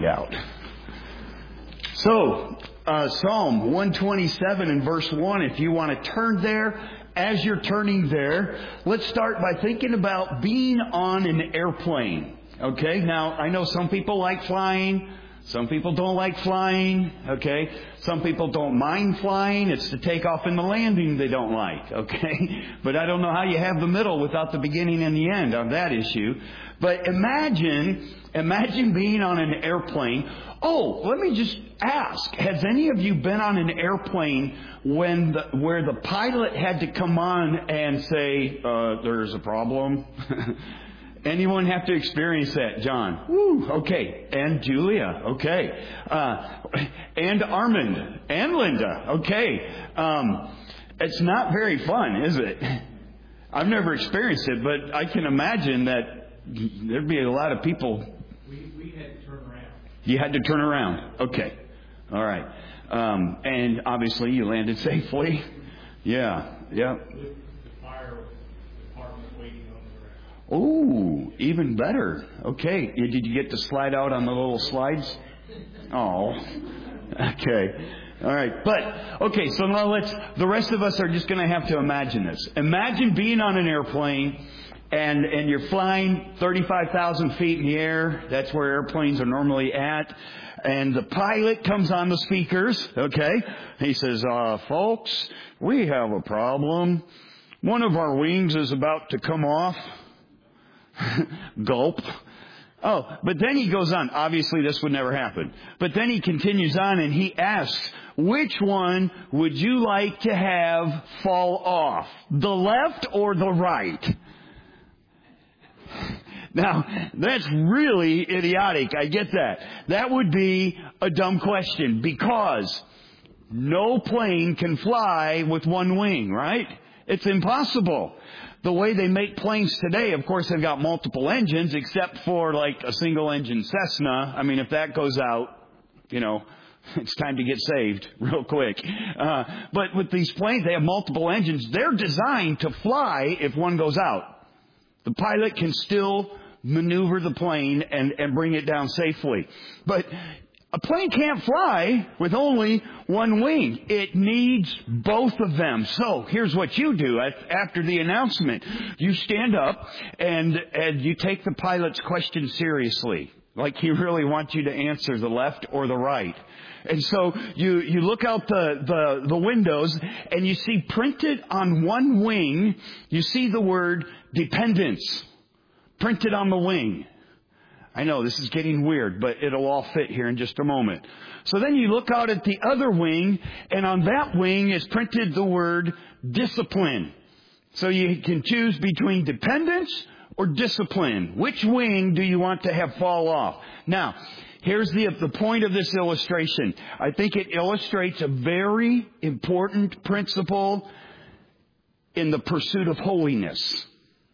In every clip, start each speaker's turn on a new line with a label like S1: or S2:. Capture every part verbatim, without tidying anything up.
S1: find out. So, uh, Psalm one twenty-seven and verse one, if you want to turn there, as you're turning there, let's start by thinking about being on an airplane. Okay, now I know some people like flying. Some people don't like flying, okay? Some people don't mind flying. It's the takeoff and the landing they don't like, okay? But I don't know how you have the middle without the beginning and the end on that issue. But imagine, imagine being on an airplane. Oh, let me just ask, has any of you been on an airplane when the, where the pilot had to come on and say, uh, there's a problem? Anyone have to experience that, John? Woo, okay. And Julia, okay. Uh, and Armand, and Linda, okay. Um, it's not very fun, is it? I've never experienced it, but I can imagine that there'd be a lot of people.
S2: We, we had to turn around.
S1: You had to turn around. Okay. All right. Um, and obviously you landed safely. Yeah. Yeah. Oh, even better. Okay. Did you get to slide out on the little slides? Oh. Okay. All right. But, okay, so now let's, the rest of us are just going to have to imagine this. Imagine being on an airplane and, and you're flying thirty-five thousand feet in the air. That's where airplanes are normally at. And the pilot comes on the speakers. Okay. He says, uh, folks, we have a problem. One of our wings is about to come off. Gulp. Oh, but then he goes on. Obviously, this would never happen. But then he continues on and he asks, which one would you like to have fall off? The left or the right? Now, that's really idiotic. I get that. That would be a dumb question because no plane can fly with one wing, right? It's impossible. The way they make planes today, of course, they've got multiple engines, except for like a single engine Cessna. I mean, if that goes out, you know, it's time to get saved real quick. Uh, but with these planes, they have multiple engines. They're designed to fly if one goes out. The pilot can still maneuver the plane and, and bring it down safely. But a plane can't fly with only one wing. It needs both of them. So here's what you do after the announcement. You stand up and, and you take the pilot's question seriously. Like he really wants you to answer the left or the right. And so you, you look out the, the, the windows and you see printed on one wing, you see the word dependence printed on the wing. I know this is getting weird, but it'll all fit here in just a moment. So then you look out at the other wing, and on that wing is printed the word discipline. So you can choose between dependence or discipline. Which wing do you want to have fall off? Now, here's the, the point of this illustration. I think it illustrates a very important principle in the pursuit of holiness.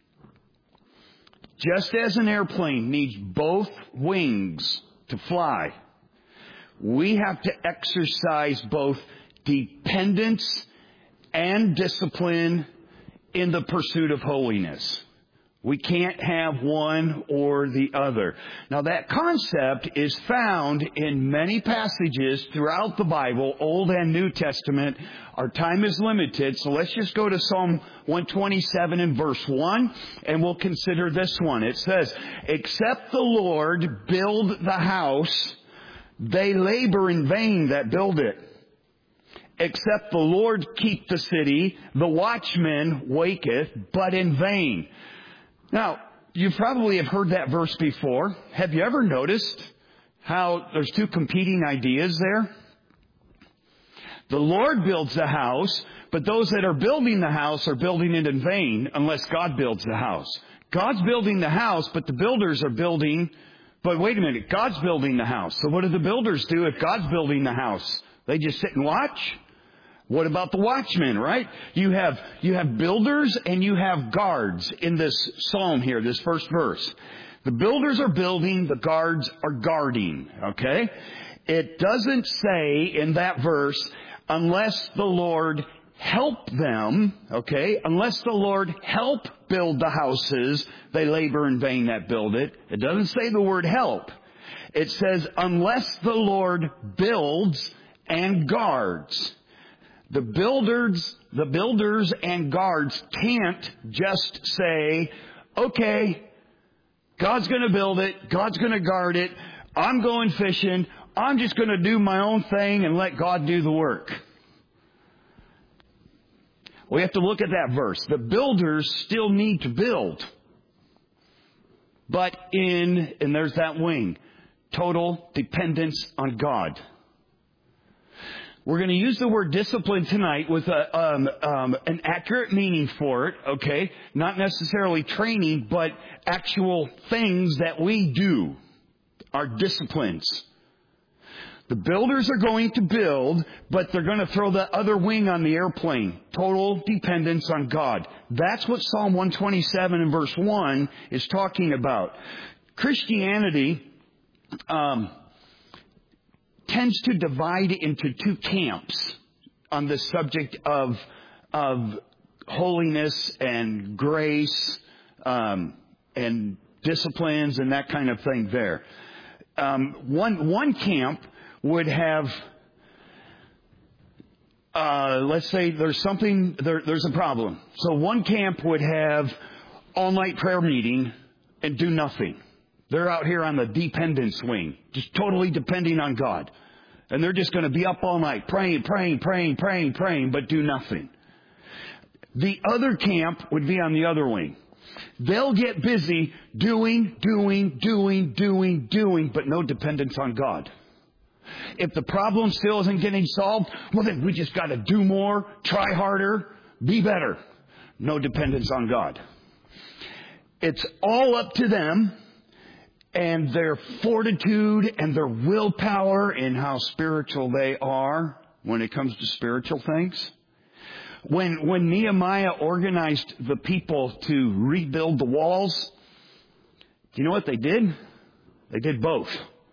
S1: Just as an airplane needs both wings to fly, we have to exercise both dependence and discipline in the pursuit of holiness. We can't have one or the other. Now that concept is found in many passages throughout the Bible, Old and New Testament. Our time is limited, so let's just go to Psalm one twenty-seven and verse one, and we'll consider this one. It says, except the Lord build the house, they labor in vain that build it. Except the Lord keep the city, the watchman waketh, but in vain. Now, you probably have heard that verse before. Have you ever noticed how there's two competing ideas there? The Lord builds the house, but those that are building the house are building it in vain unless God builds the house. God's building the house, but the builders are building... But wait a minute, God's building the house. So what do the builders do if God's building the house? They just sit and watch? What about the watchmen, right? You have, you have builders and you have guards in this psalm here, this first verse. The builders are building, the guards are guarding, okay? It doesn't say in that verse, unless the Lord help them, okay? Unless the Lord help build the houses, they labor in vain that build it. It doesn't say the word help. It says, unless the Lord builds and guards. The builders, the builders and guards can't just say, okay, God's going to build it. God's going to guard it. I'm going fishing. I'm just going to do my own thing and let God do the work. We have to look at that verse. The builders still need to build. But in, and there's that wing, total dependence on God. We're going to use the word discipline tonight with a, um, um, an accurate meaning for it, okay? Not necessarily training, but actual things that we do are disciplines. The builders are going to build, but they're going to throw the other wing on the airplane. Total dependence on God. That's what Psalm one twenty-seven and verse one is talking about. Christianity um, tends to divide into two camps on the subject of of holiness and grace um, and disciplines and that kind of thing there. Um, one one camp would have, uh, let's say there's something, there, there's a problem. So one camp would have all-night prayer meeting and do nothing. They're out here on the dependence wing, just totally depending on God. And they're just going to be up all night praying, praying, praying, praying, praying, but do nothing. The other camp would be on the other wing. They'll get busy doing, doing, doing, doing, doing, but no dependence on God. If the problem still isn't getting solved, well then we just got to do more, try harder, be better. No dependence on God. It's all up to them and their fortitude and their willpower and how spiritual they are when it comes to spiritual things. When when Nehemiah organized the people to rebuild the walls, do you know what they did? They did both.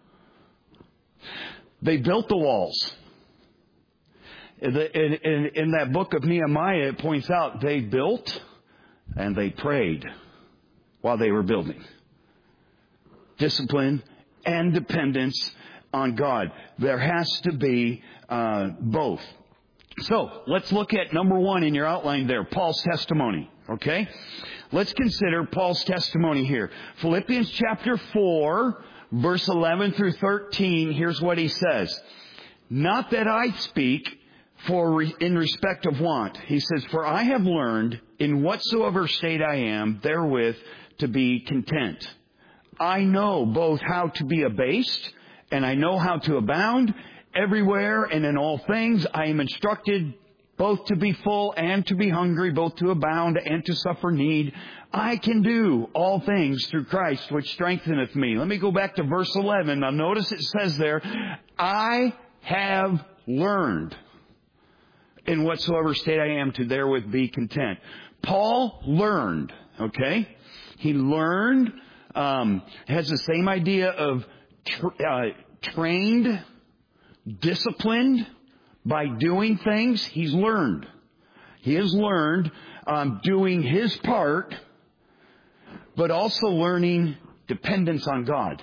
S1: They built the walls. In, in, in that book of Nehemiah, it points out they built and they prayed while they were building. Discipline and dependence on God. There has to be uh, both. So, let's look at number one in your outline there, Paul's testimony. Okay? Let's consider Paul's testimony here. Philippians chapter four, verse eleven through thirteen, here's what he says. Not that I speak for in respect of want. He says, for I have learned in whatsoever state I am, therewith to be content. I know both how to be abased and I know how to abound. Everywhere and in all things I am instructed both to be full and to be hungry, both to abound and to suffer need. I can do all things through Christ, which strengtheneth me. Let me go back to verse eleven. Now notice it says there, I have learned in whatsoever state I am to therewith be content. Paul learned, okay? He learned, um, has the same idea of tr- uh, trained, disciplined by doing things. He's learned. He has learned um, doing his part, but also learning dependence on God.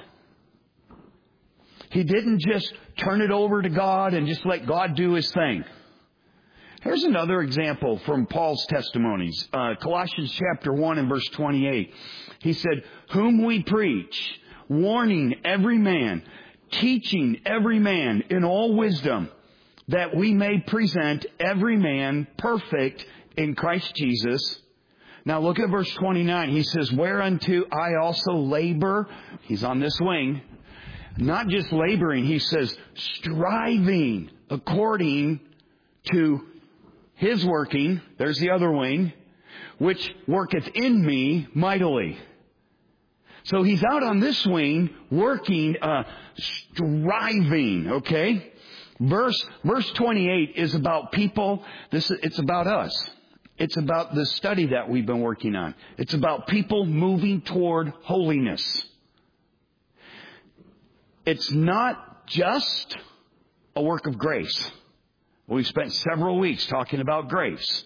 S1: He didn't just turn it over to God and just let God do his thing. Here's another example from Paul's testimonies. Uh, Colossians chapter one and verse twenty-eight. He said, whom we preach, warning every man, teaching every man in all wisdom, that we may present every man perfect in Christ Jesus. Now look at verse twenty-nine. He says, whereunto I also labor. He's on this wing. Not just laboring. He says, striving according to his working. There's the other wing. Which worketh in me mightily. So he's out on this wing working, uh, striving, okay? Verse, verse twenty-eight is about people. This, it's about us. It's about the study that we've been working on. It's about people moving toward holiness. It's not just a work of grace. We've spent several weeks talking about grace.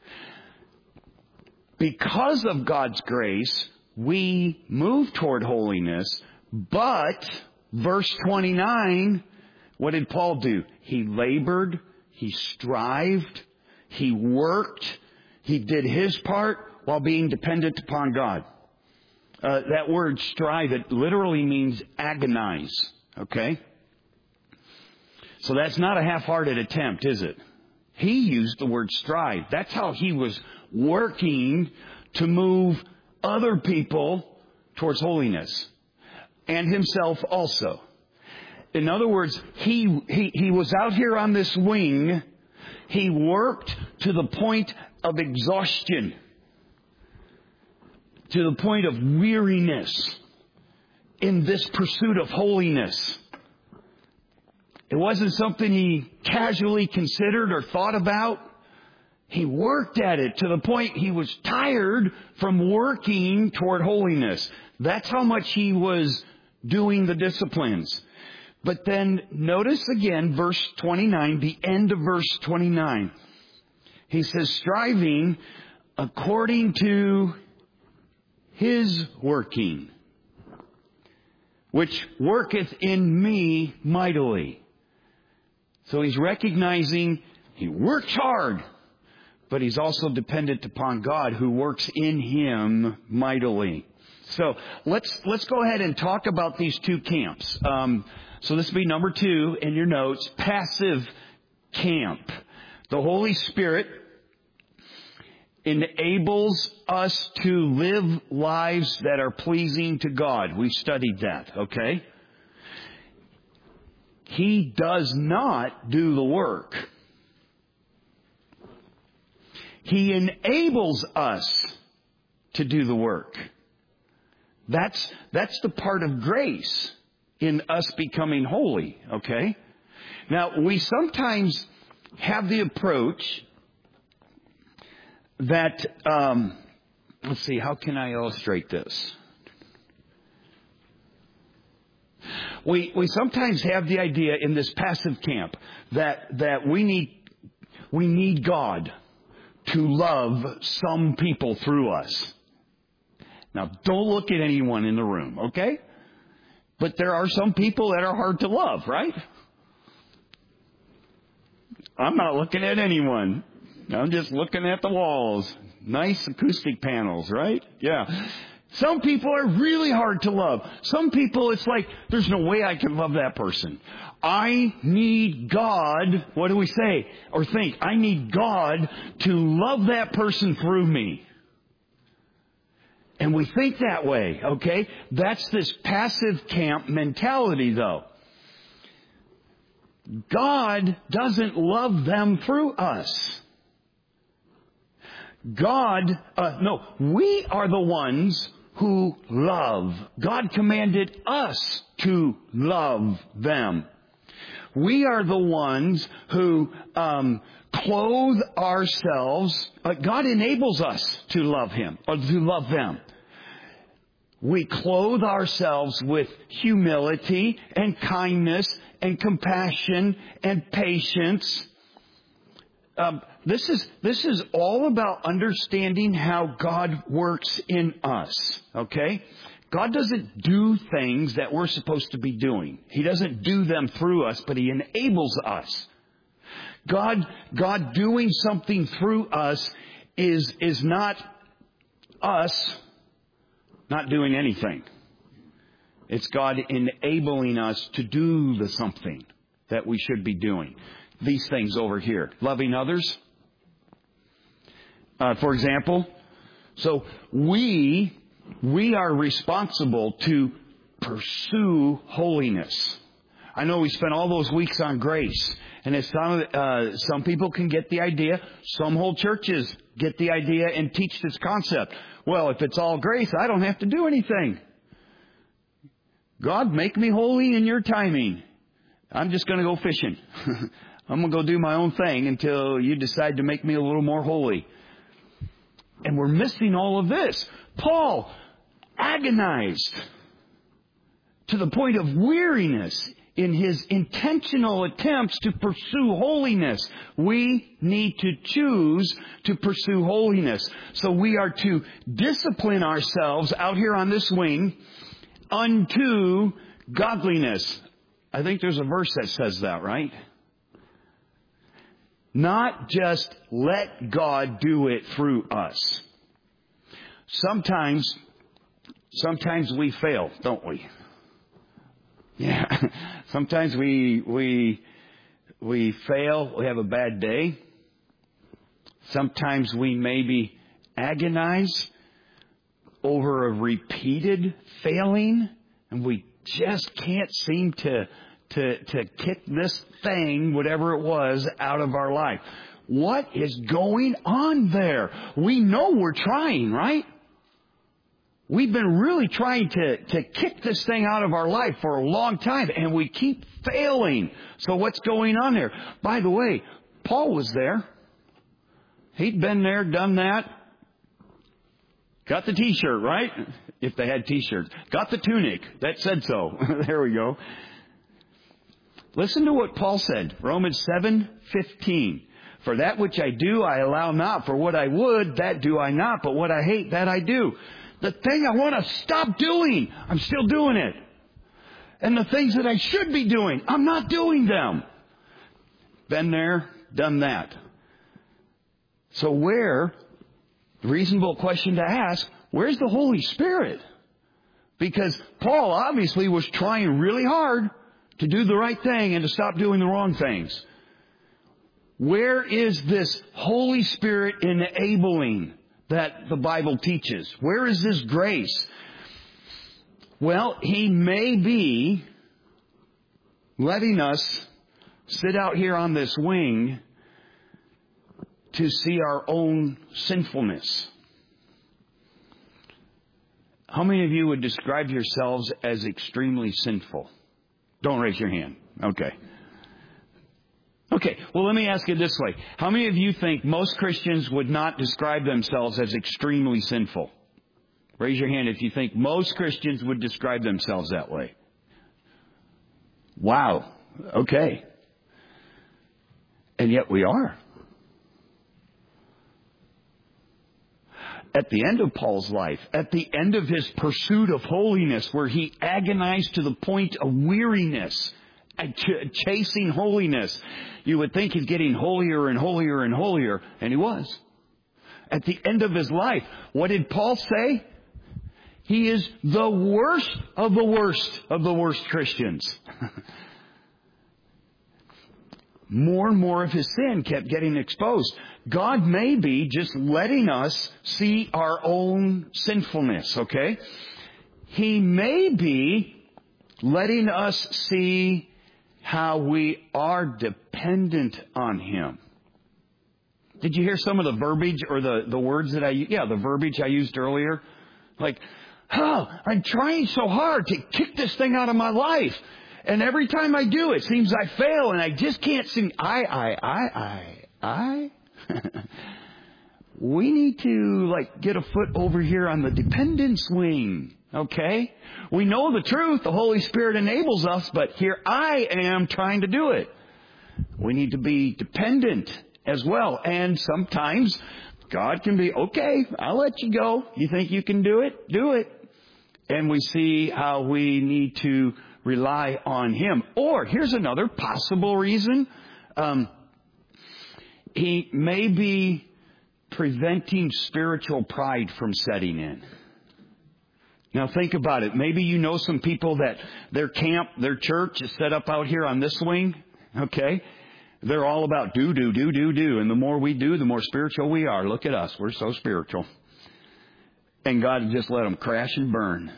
S1: Because of God's grace, we move toward holiness, but Verse twenty-nine, what did Paul do? He labored, he strived, he worked, he did his part while being dependent upon God. Uh, that word strive, it literally means agonize. Okay? So that's not a half-hearted attempt, is it? He used the word strive. That's how he was working to move other people towards holiness. And himself also. In other words, he, he, he was out here on this wing. He worked to the point of exhaustion. To the point of weariness. In this pursuit of holiness. It wasn't something he casually considered or thought about. He worked at it to the point he was tired from working toward holiness. That's how much he was doing the disciplines. But then notice again verse twenty-nine, the end of verse twenty-nine. He says, striving according to his working, which worketh in me mightily. So he's recognizing he works hard, but he's also dependent upon God who works in him mightily. So let's let's go ahead and talk about these two camps. Um, so this will be number two in your notes, passive camp. The Holy Spirit enables us to live lives that are pleasing to God. We studied that, okay? He does not do the work. He enables us to do the work. That's, that's the part of grace in us becoming holy, okay? Now, we sometimes have the approach that, um, let's see, how can I illustrate this? We we sometimes have the idea in this passive camp that that we need we need God to love some people through us. Now, don't look at anyone in the room, okay? But there are some people that are hard to love, right? I'm not looking at anyone. I'm just looking at the walls. Nice acoustic panels, right? Yeah. Some people are really hard to love. Some people, it's like, there's no way I can love that person. I need God, what do we say or think? I need God to love that person through me. And we think that way, okay? That's this passive camp mentality, though. God doesn't love them through us. God, uh, no, we are the ones who love. God commanded us to love them. We are the ones who um, clothe ourselves. Uh, God enables us to love Him, or to love them. We clothe ourselves with humility and kindness and compassion and patience. Um, this is this is all about understanding how God works in us. Okay? God doesn't do things that we're supposed to be doing. He doesn't do them through us, but He enables us. God God doing something through us is is not us not doing anything. It's God enabling us to do the something that we should be doing. These things over here. Loving others. Uh, for example, so we, we are responsible to pursue holiness. I know we spent all those weeks on grace. And as some, uh, some people can get the idea, some whole churches get the idea and teach this concept. Well, if it's all grace, I don't have to do anything. God, make me holy in your timing. I'm just going to go fishing. I'm going to go do my own thing until you decide to make me a little more holy. And we're missing all of this. Paul agonized to the point of weariness in his intentional attempts to pursue holiness. We need to choose to pursue holiness. So we are to discipline ourselves out here on this wing unto godliness. I think there's a verse that says that, right? Not just let God do it through us. Sometimes, sometimes we fail, don't we? Yeah. Sometimes we, we, we fail. We have a bad day. Sometimes we maybe agonize over a repeated failing, and we just can't seem to, to, to kick this thing, whatever it was, out of our life. What is going on there? We know we're trying, right? We've been really trying to, to kick this thing out of our life for a long time, and we keep failing. So what's going on there? By the way, Paul was there. He'd been there, done that. Got the t-shirt, right? If they had t-shirts. Got the tunic. That said so. There we go. Listen to what Paul said. Romans seven fifteen. For that which I do, I allow not. For what I would, that do I not. But what I hate, that I do. The thing I want to stop doing, I'm still doing it. And the things that I should be doing, I'm not doing them. Been there, done that. So where, reasonable question to ask, where's the Holy Spirit? Because Paul obviously was trying really hard to do the right thing and to stop doing the wrong things. Where is this Holy Spirit enabling that the Bible teaches? Where is this grace? Well, He may be letting us sit out here on this wing to see our own sinfulness. How many of you would describe yourselves as extremely sinful? Don't raise your hand. Okay. Okay, well, let me ask it this way. How many of you think most Christians would not describe themselves as extremely sinful? Raise your hand if you think most Christians would describe themselves that way. Wow. Okay. And yet we are. At the end of Paul's life, at the end of his pursuit of holiness, where he agonized to the point of weariness, ch- chasing holiness, you would think he's getting holier and holier and holier, and he was. At the end of his life, what did Paul say? He is the worst of the worst of the worst Christians. More and more of his sin kept getting exposed. God may be just letting us see our own sinfulness, okay? He may be letting us see how we are dependent on Him. Did you hear some of the verbiage or the, the words that I, yeah, the verbiage I used earlier? Like, oh, I'm trying so hard to kick this thing out of my life. And every time I do, it seems I fail and I just can't seem, I, I, I, I, I. We need to like get a foot over here on the dependence wing. Okay? We know the truth. The Holy Spirit enables us, but here I am trying to do it. We need to be dependent as well. And sometimes God can be, okay, I'll let you go. You think you can do it? Do it. And we see how we need to rely on Him. Or here's another possible reason. Um, he may be preventing spiritual pride from setting in. Now think about it. Maybe you know some people that their camp, their church is set up out here on this wing. Okay? They're all about do, do, do, do, do. And the more we do, the more spiritual we are. Look at us. We're so spiritual. And God just let them crash and burn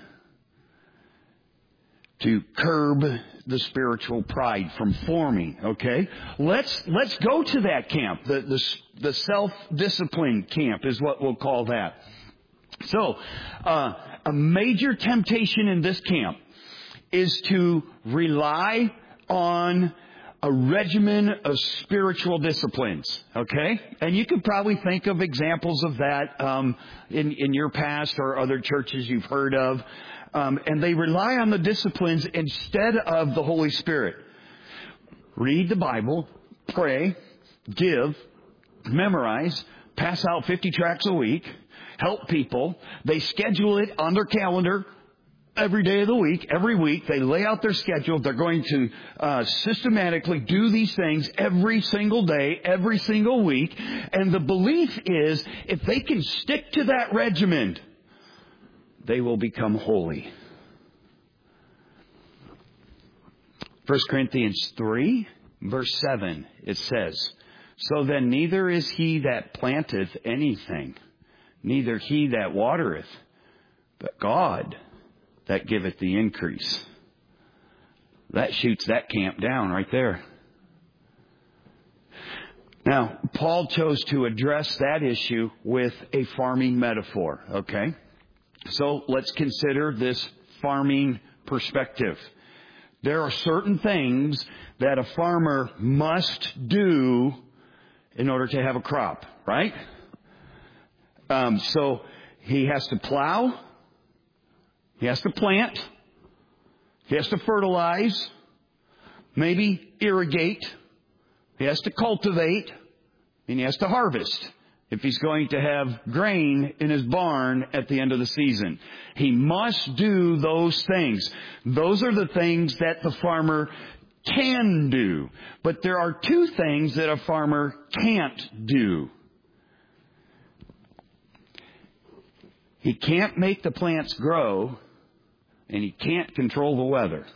S1: to curb the spiritual pride from forming. Okay? Let's, let's go to that camp. The, the, the self-discipline camp is what we'll call that. So, uh, a major temptation in this camp is to rely on a regimen of spiritual disciplines, okay? And you could probably think of examples of that um, in, in your past or other churches you've heard of. Um, and they rely on the disciplines instead of the Holy Spirit. Read the Bible, pray, give, memorize, pass out fifty tracts a week, help people. They schedule it on their calendar every day of the week, every week. They lay out their schedule. They're going to uh, systematically do these things every single day, every single week. And the belief is if they can stick to that regimen, they will become holy. First Corinthians three, verse seven, it says, so then neither is he that planteth anything, neither he that watereth, but God that giveth the increase. That shoots that camp down right there. Now, Paul chose to address that issue with a farming metaphor, okay? So let's consider this farming perspective. There are certain things that a farmer must do in order to have a crop, right? Um, so he has to plow. He has to plant. He has to fertilize. Maybe irrigate. He has to cultivate. And he has to harvest if he's going to have grain in his barn at the end of the season. He must do those things. Those are the things that the farmer can do. But there are two things that a farmer can't do. He can't make the plants grow, and he can't control the weather.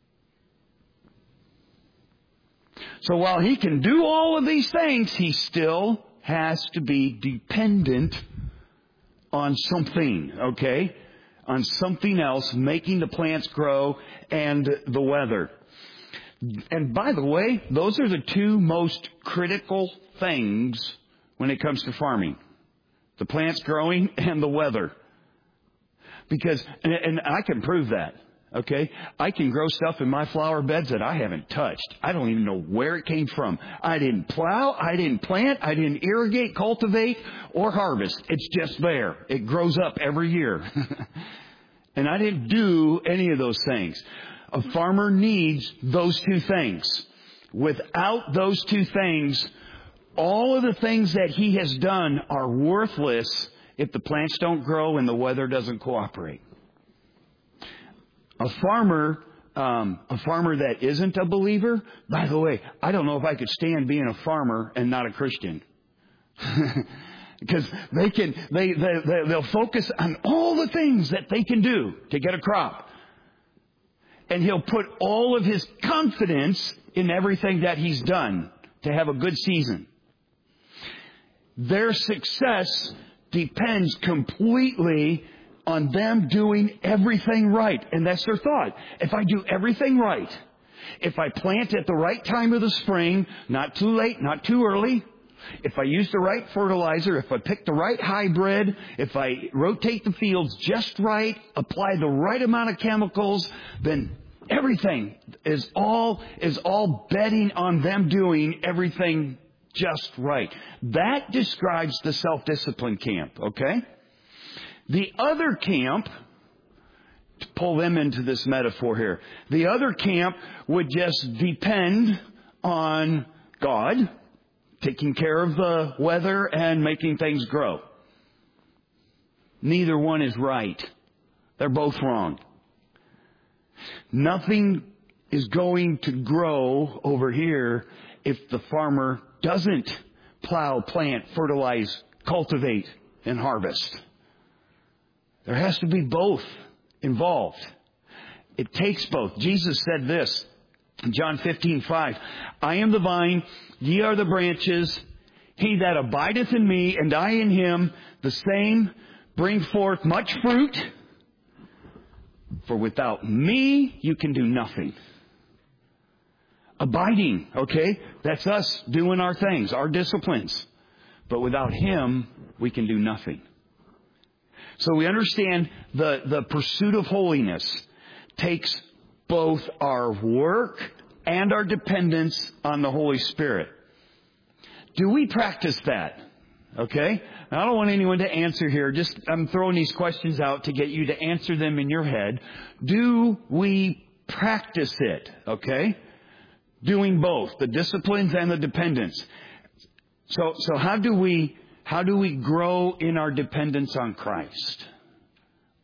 S1: So while he can do all of these things, he still has to be dependent on something, okay? On something else making the plants grow and the weather. And by the way, those are the two most critical things when it comes to farming. The plants growing and the weather. Because, and, and I can prove that, okay? I can grow stuff in my flower beds that I haven't touched. I don't even know where it came from. I didn't plow, I didn't plant, I didn't irrigate, cultivate, or harvest. It's just there. It grows up every year. And I didn't do any of those things. A farmer needs those two things. Without those two things, all of the things that he has done are worthless if the plants don't grow and the weather doesn't cooperate. A farmer, um, a farmer that isn't a believer, by the way, I don't know if I could stand being a farmer and not a Christian. Because they can, they, they, they, they'll focus on all the things that they can do to get a crop. And he'll put all of his confidence in everything that he's done to have a good season. Their success depends completely on them doing everything right. And that's their thought. If I do everything right, if I plant at the right time of the spring, not too late, not too early, if I use the right fertilizer, if I pick the right hybrid, if I rotate the fields just right, apply the right amount of chemicals, then everything is all, is all betting on them doing everything just right. That describes the self-discipline camp, okay? The other camp, to pull them into this metaphor here, the other camp would just depend on God taking care of the weather and making things grow. Neither one is right. They're both wrong. Nothing is going to grow over here if the farmer doesn't plow, plant, fertilize, cultivate, and harvest. There has to be both involved. It takes both. Jesus said this in John fifteen five. I am the vine, ye are the branches. He that abideth in me, and I in him, the same bring forth much fruit. For without me, you can do nothing. Abiding, okay? That's us doing our things, our disciplines. But without him, we can do nothing. So we understand the, the pursuit of holiness takes both our work and our dependence on the Holy Spirit. Do we practice that? Okay? Now, I don't want anyone to answer here. Just I'm throwing these questions out to get you to answer them in your head. Do we practice it? Okay? Doing both, the disciplines and the dependence. So, so how do we, how do we grow in our dependence on Christ?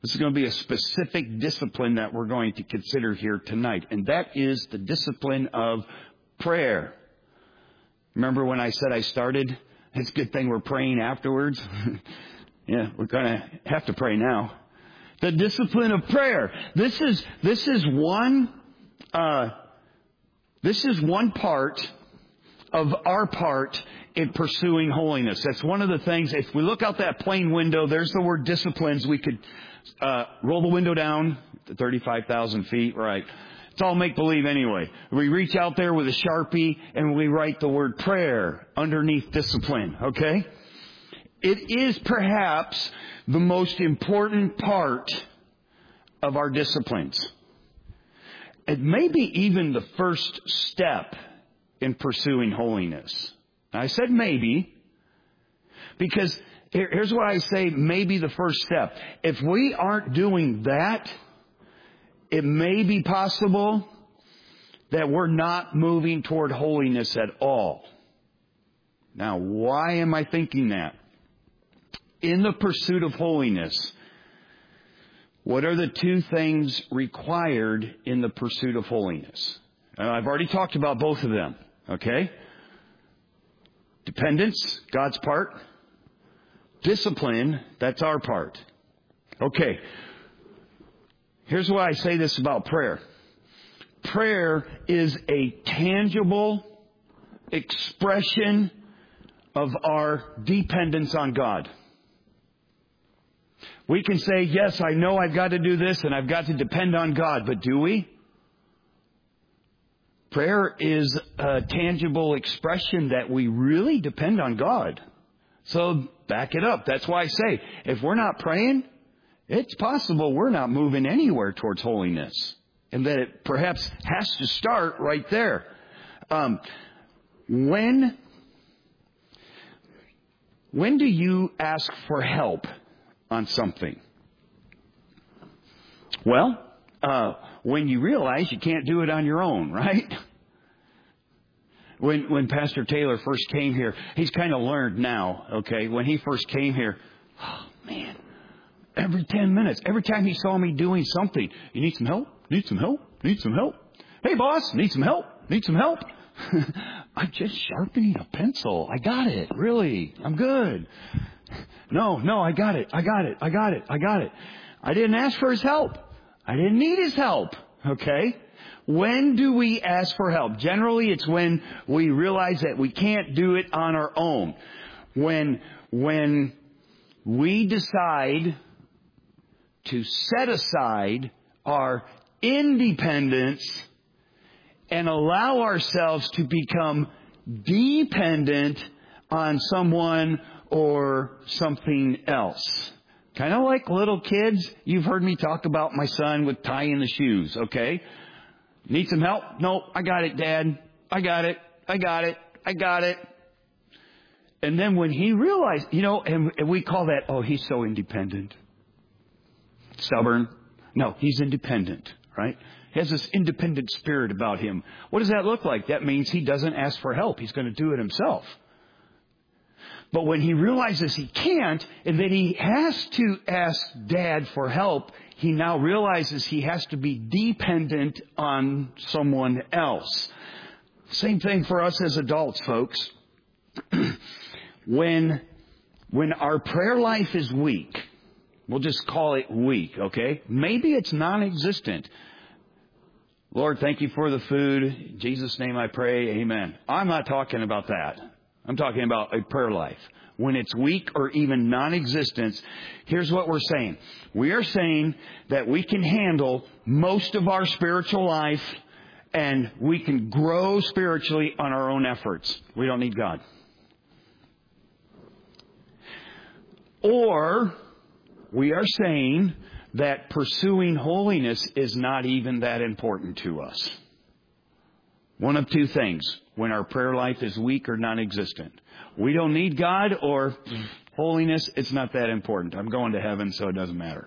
S1: This is going to be a specific discipline that we're going to consider here tonight. And that is the discipline of prayer. Remember when I said I started? It's a good thing we're praying afterwards. Yeah, we're going to have to pray now. The discipline of prayer. This is, this is one, uh, this is one part of our part in pursuing holiness. That's one of the things. If we look out that plain window, there's the word disciplines. We could uh, roll the window down to thirty-five thousand feet. Right. It's all make-believe anyway. We reach out there with a Sharpie and we write the word prayer underneath discipline. Okay? It is perhaps the most important part of our disciplines. It may be even the first step in pursuing holiness. I said maybe, because here's why I say maybe the first step. If we aren't doing that, it may be possible that we're not moving toward holiness at all. Now, why am I thinking that? In the pursuit of holiness, what are the two things required in the pursuit of holiness? Uh, I've already talked about both of them, okay? Dependence, God's part. Discipline, that's our part. Okay. Here's why I say this about prayer. Prayer is a tangible expression of our dependence on God. We can say, yes, I know I've got to do this and I've got to depend on God, but do we? Prayer is a tangible expression that we really depend on God. So back it up. That's why I say, if we're not praying, it's possible we're not moving anywhere towards holiness. And that it perhaps has to start right there. Um, when, when do you ask for help on something? Well, uh, when you realize you can't do it on your own, right? When when Pastor Taylor first came here, he's kind of learned now, okay? When he first came here, oh, man, every ten minutes, every time he saw me doing something, you need some help? Need some help? Need some help? Hey, boss, need some help? Need some help? I'm just sharpening a pencil. I got it. Really. I'm good. No, no, I got it. I got it. I got it. I got it. I didn't ask for his help. I didn't need his help. Okay? When do we ask for help? Generally, it's when we realize that we can't do it on our own. When, when we decide to set aside our independence and allow ourselves to become dependent on someone or something else. Kind of like little kids. You've heard me talk about my son with tying the shoes, okay? Need some help? No, I got it, Dad. I got it. I got it. I got it. And then when he realized, you know, and, and we call that, oh, he's so independent. Stubborn. No, he's independent, right? He has this independent spirit about him. What does that look like? That means he doesn't ask for help. He's going to do it himself. But when he realizes he can't, and then he has to ask Dad for help, he now realizes he has to be dependent on someone else. Same thing for us as adults, folks. when, when our prayer life is weak, we'll just call it weak, okay? Maybe it's non-existent. Lord, thank you for the food. In Jesus' name I pray, amen. I'm not talking about that. I'm talking about a prayer life. When it's weak or even non-existent, here's what we're saying. We are saying that we can handle most of our spiritual life and we can grow spiritually on our own efforts. We don't need God. Or we are saying that pursuing holiness is not even that important to us. One of two things, when our prayer life is weak or non-existent. We don't need God, or holiness, it's not that important. I'm going to heaven, so it doesn't matter.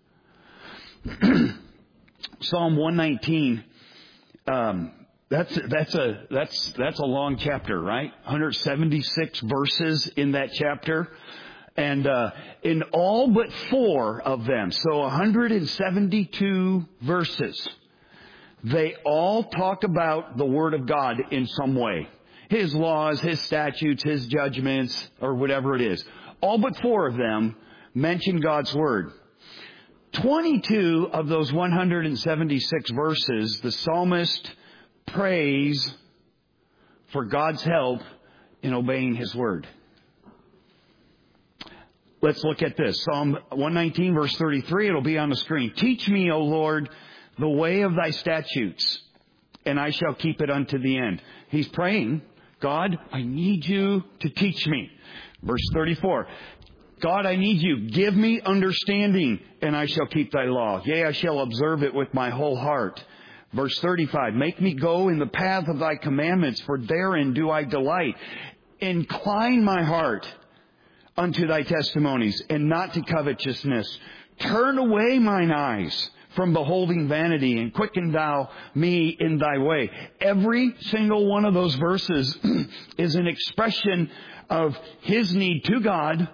S1: Psalm one nineteen, um, that's that's a that's that's a long chapter, right? one hundred seventy-six verses in that chapter. And uh, in all but four of them, so one hundred seventy-two verses, they all talk about the Word of God in some way. His laws, His statutes, His judgments, or whatever it is. All but four of them mention God's Word. twenty-two of those one hundred seventy-six verses, the psalmist prays for God's help in obeying His Word. Let's look at this. Psalm one nineteen, verse thirty-three. It'll be on the screen. Teach me, O Lord, the way of thy statutes, and I shall keep it unto the end. He's praying, God, I need you to teach me. Verse thirty-four. God, I need you. Give me understanding, and I shall keep thy law. Yea, I shall observe it with my whole heart. Verse thirty-five. Make me go in the path of thy commandments, for therein do I delight. Incline my heart unto thy testimonies, and not to covetousness. Turn away mine eyes from beholding vanity, and quicken thou me in thy way. Every single one of those verses is an expression of his need to God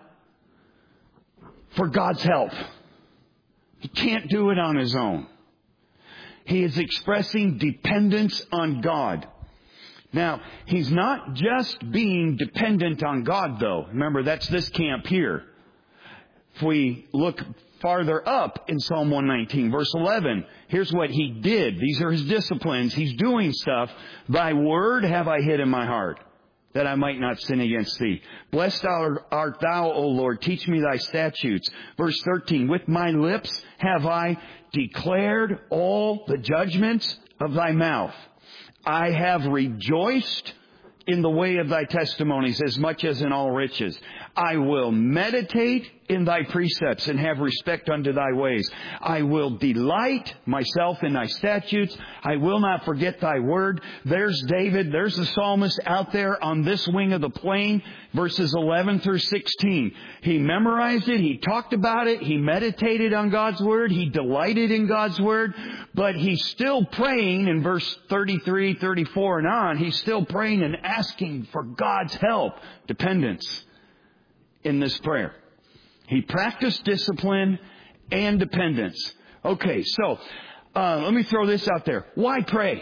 S1: for God's help. He can't do it on his own. He is expressing dependence on God. Now, he's not just being dependent on God, though. Remember, that's this camp here. If we look farther up in Psalm one nineteen, verse eleven, here's what he did. These are his disciplines. He's doing stuff. Thy word have I hid in my heart, that I might not sin against thee. Blessed art thou, O Lord. Teach me thy statutes. Verse thirteen, with my lips have I declared all the judgments of thy mouth. I have rejoiced in the way of thy testimonies as much as in all riches. I will meditate in thy precepts and have respect unto thy ways. I will delight myself in thy statutes. I will not forget thy word. There's David. There's the psalmist out there on this wing of the plain, verses eleven through sixteen. He memorized it. He talked about it. He meditated on God's word. He delighted in God's word. But he's still praying in verse thirty-three, thirty-four and on. He's still praying and asking for God's help, dependence in this prayer. He practiced discipline and dependence. Okay, so uh, let me throw this out there. Why pray?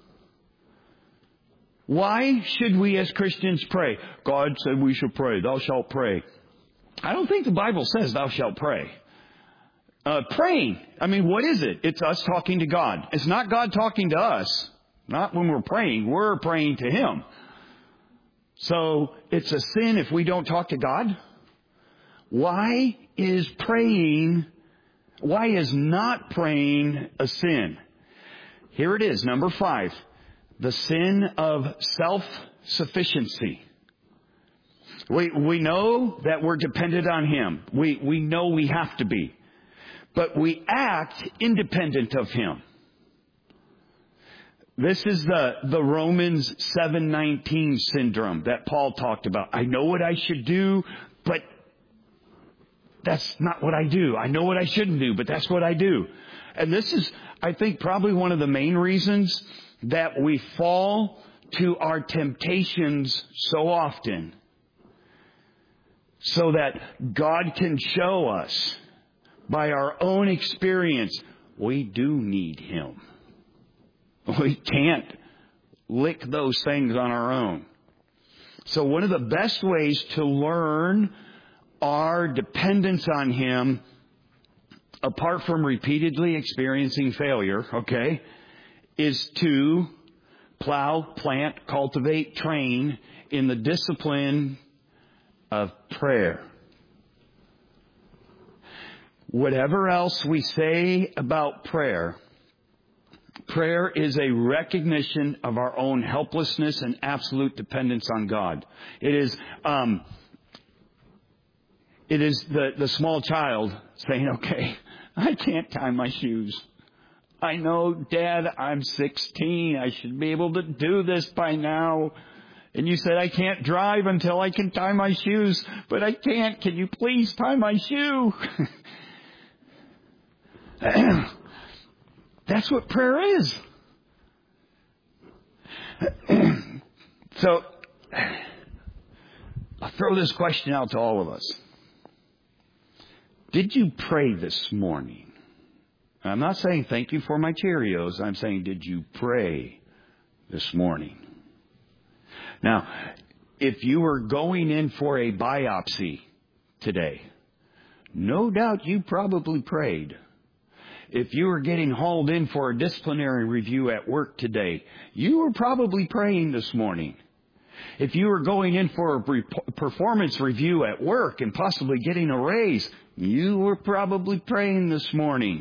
S1: Why should we as Christians pray? God said we should pray. Thou shalt pray. I don't think the Bible says thou shalt pray. Uh, praying, I mean, what is it? It's us talking to God. It's not God talking to us. Not when we're praying. We're praying to Him. So it's a sin if we don't talk to God. Why is praying, why is not praying a sin? Here it is, number five. The sin of self-sufficiency. We, we know that we're dependent on Him. We, we know we have to be. But we act independent of Him. This is the, the Romans seven nineteen syndrome that Paul talked about. I know what I should do, but that's not what I do. I know what I shouldn't do, but that's what I do. And this is, I think, probably one of the main reasons that we fall to our temptations so often, so that God can show us by our own experience, we do need Him. We can't lick those things on our own. So one of the best ways to learn our dependence on Him, apart from repeatedly experiencing failure, okay, is to plow, plant, cultivate, train in the discipline of prayer. Whatever else we say about prayer, prayer is a recognition of our own helplessness and absolute dependence on God. It is, um, it is the, the small child saying, okay, I can't tie my shoes. I know, Dad, I'm sixteen. I should be able to do this by now. And you said, I can't drive until I can tie my shoes, but I can't. Can you please tie my shoe? That's what prayer is. So, I'll throw this question out to all of us. Did you pray this morning? I'm not saying thank you for my Cheerios. I'm saying, did you pray this morning? Now, if you were going in for a biopsy today, no doubt you probably prayed. If you were getting hauled in for a disciplinary review at work today, you were probably praying this morning. If you were going in for a re- performance review at work and possibly getting a raise, you were probably praying this morning.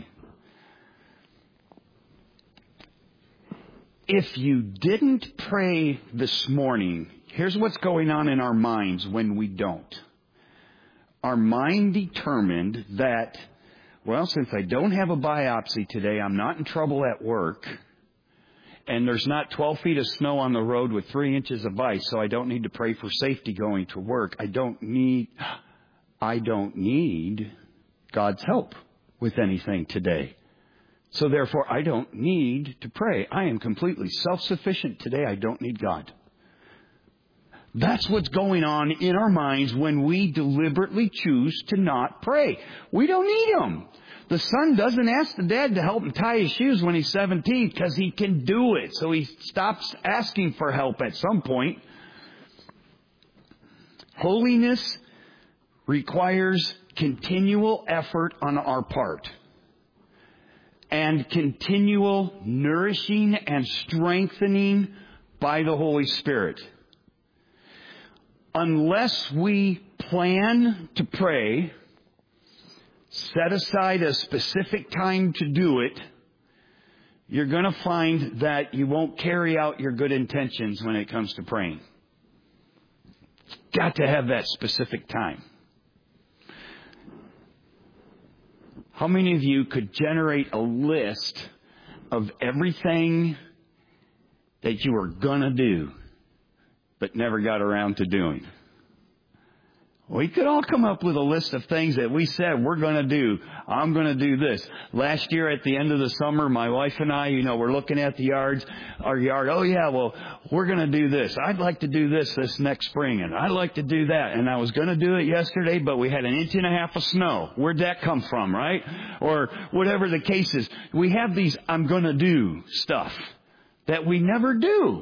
S1: If you didn't pray this morning, here's what's going on in our minds when we don't. Our mind determined that, well, since I don't have a biopsy today, I'm not in trouble at work, and there's not twelve feet of snow on the road with three inches of ice, so I don't need to pray for safety going to work. I don't need, I don't need God's help with anything today. So therefore, I don't need to pray. I am completely self-sufficient today. I don't need God. That's what's going on in our minds when we deliberately choose to not pray. We don't need Him. The son doesn't ask the dad to help him tie his shoes when he's seventeen because he can do it. So he stops asking for help at some point. Holiness requires continual effort on our part and continual nourishing and strengthening by the Holy Spirit. Unless we plan to pray, set aside a specific time to do it, you're going to find that you won't carry out your good intentions when it comes to praying. Got to have that specific time. How many of you could generate a list of everything that you were going to do but never got around to doing? We could all come up with a list of things that we said we're going to do. I'm going to do this. Last year at the end of the summer, my wife and I, you know, we're looking at the yards, our yard. Oh yeah, well, we're going to do this. I'd like to do this this next spring, and I'd like to do that. And I was going to do it yesterday, but we had an inch and a half of snow. Where'd that come from, right? Or whatever the case is. We have these I'm going to do stuff that we never do.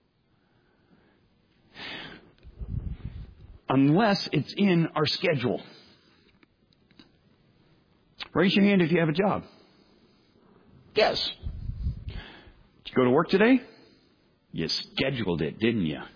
S1: Unless it's in our schedule. Raise your hand if you have a job. Yes. Did you go to work today? You scheduled it, didn't you?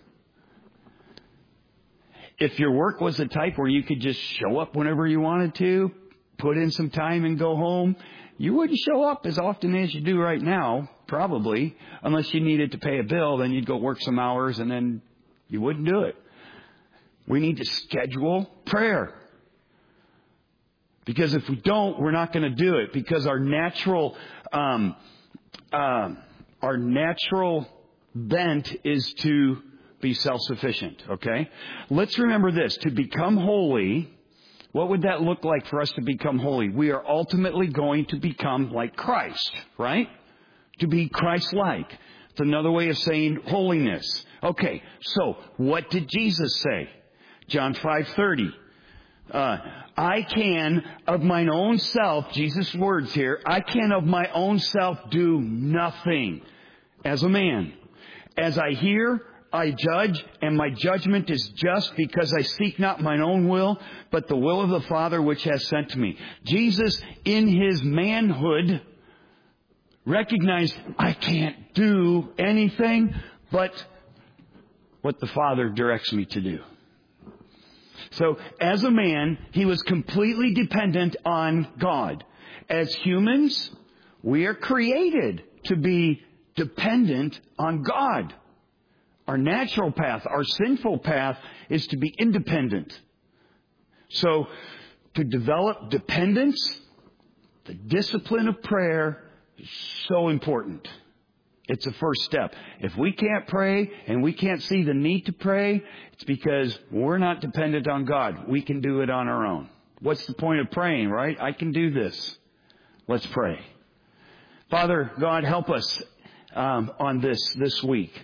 S1: If your work was the type where you could just show up whenever you wanted to, put in some time and go home, you wouldn't show up as often as you do right now, probably, unless you needed to pay a bill. Then you'd go work some hours and then you wouldn't do it. We need to schedule prayer. Because if we don't, we're not going to do it. Because our natural, um, uh, our natural bent is to be self-sufficient. Okay? Let's remember this. To become holy, what would that look like for us to become holy? We are ultimately going to become like Christ, right? To be Christ-like. It's another way of saying holiness. Okay, so what did Jesus say? John five thirty. Uh, I can of mine own self, Jesus' words here, I can of my own self do nothing as a man. As I hear, I judge, and my judgment is just because I seek not mine own will, but the will of the Father which has sent me. Jesus, in his manhood, recognized, I can't do anything but what the Father directs me to do. So, as a man, he was completely dependent on God. As humans, we are created to be dependent on God. Our natural path, our sinful path, is to be independent. So, to develop dependence, the discipline of prayer is so important. It's a first step. If we can't pray and we can't see the need to pray, it's because we're not dependent on God. We can do it on our own. What's the point of praying, right? I can do this. Let's pray. Father God, help us um, on this this week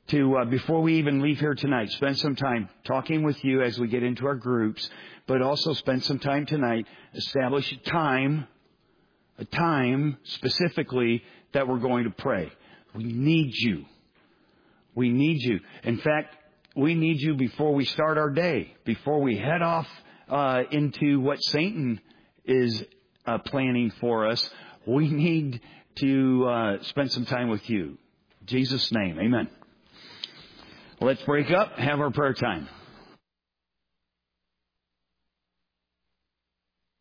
S1: to, uh, before we even leave here tonight, spend some time talking with you as we get into our groups, but also spend some time tonight, establish a time, a time specifically that we're going to pray. We need you. We need you. In fact, we need you before we start our day, before we head off uh, into what Satan is uh, planning for us. We need to uh, spend some time with you. In Jesus' name, amen. Let's break up, have our prayer time.